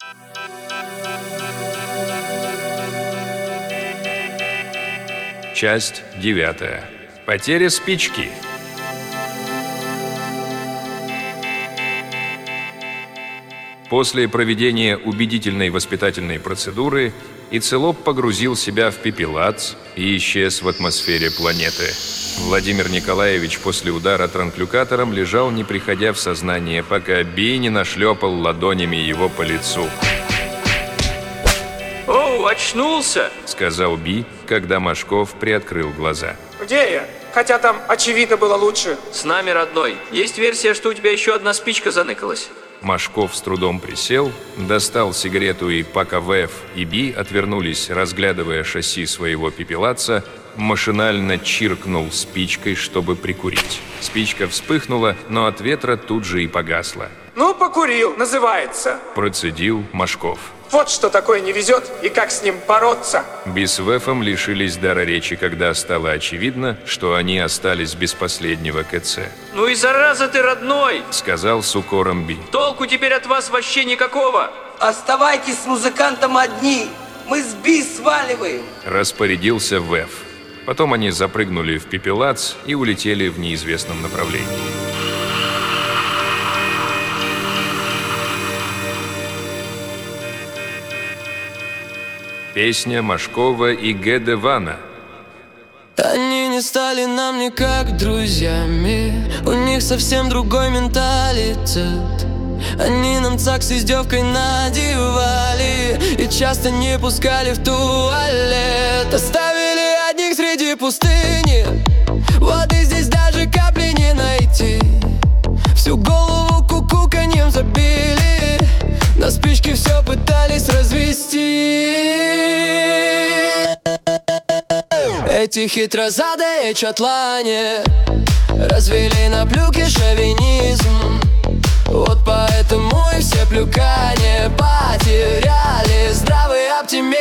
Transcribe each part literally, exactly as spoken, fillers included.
Часть девятая. Потеря спички. После проведения убедительной воспитательной процедуры Ицелоп погрузил себя в пепелац и исчез в атмосфере планеты. Владимир Николаевич после удара транклюкатором лежал, не приходя в сознание, пока Би не нашлепал ладонями его по лицу. «О, очнулся!» — сказал Би, когда Машков приоткрыл глаза. «Где я? Хотя там, очевидно, было лучше». «С нами, родной. Есть версия, что у тебя еще одна спичка заныкалась». Машков с трудом присел, достал сигарету, и пока ВЭФ и Би отвернулись, разглядывая шасси своего пепелаца, машинально чиркнул спичкой, чтобы прикурить. Спичка вспыхнула, но от ветра тут же и погасла. «Ну, покурил, называется», – процедил Машков. «Вот что такое не везет и как с ним бороться». Би с ВЭФом лишились дара речи, когда стало очевидно, что они остались без последнего КЦ. «Ну и зараза ты, родной!» – сказал с укором Би. «Толку теперь от вас вообще никакого!» «Оставайтесь с музыкантом одни, мы с Би сваливаем!» – распорядился ВЭФ. Потом они запрыгнули в пепелац и улетели в неизвестном направлении. Песня Машкова и Гедевана. Они не стали нам никак друзьями, у них совсем другой менталитет. Они нам цак с издевкой надевали и часто не пускали в туалет. Оставили одних среди пустыни, вот и здесь даже капли не найти. Всю голову кукуканьем забили, на спички все пытались развести. Эти хитрозадые чатлане развели на плюке шовинизм. Вот поэтому и все плюкане потеряли здравый оптимизм.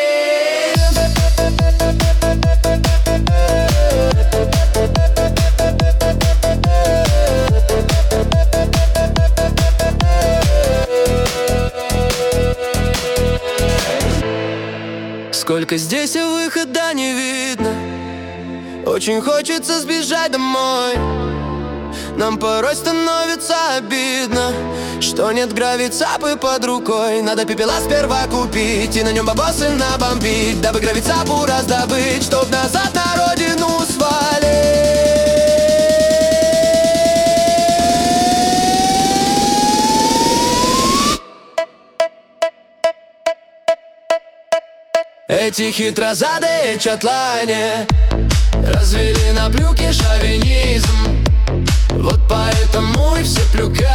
Сколько здесь и выхода не видно, очень хочется сбежать домой. Нам порой становится обидно, что нет гравицапы под рукой. Надо пепела сперва купить и на нем бабосы набомбить, дабы гравицапу раздобыть, чтоб назад на родину свалить. Эти хитрозадые чатлане развели на плюке шовинизм. Вот поэтому и все плюка